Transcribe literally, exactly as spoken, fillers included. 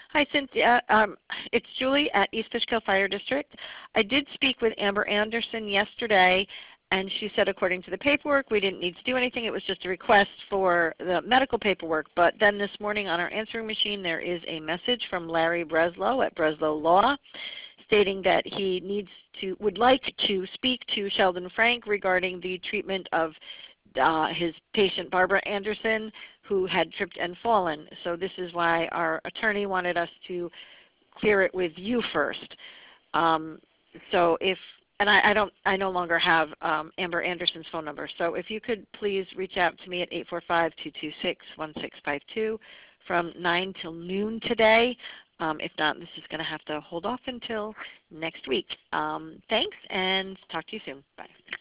Hi, Cynthia. Um, it's Julie at East Fishkill Fire District. I did speak with Amber Anderson yesterday, and she said according to the paperwork we didn't need to do anything. It was just a request for the medical paperwork. But then this morning on our answering machine there is a message from Larry Breslow at Breslow Law stating that he needs to, would like to speak to Sheldon Frank regarding the treatment of uh, his patient Barbara Anderson, who had tripped and fallen. So this is why our attorney wanted us to clear it with you first. Um, so if, and I, I don't, I no longer have um, Amber Anderson's phone number. So if you could please reach out to me at eight four five, two two six, one six five two from nine till noon today. Um, if not, this is going to have to hold off until next week. Um, thanks, and talk to you soon. Bye.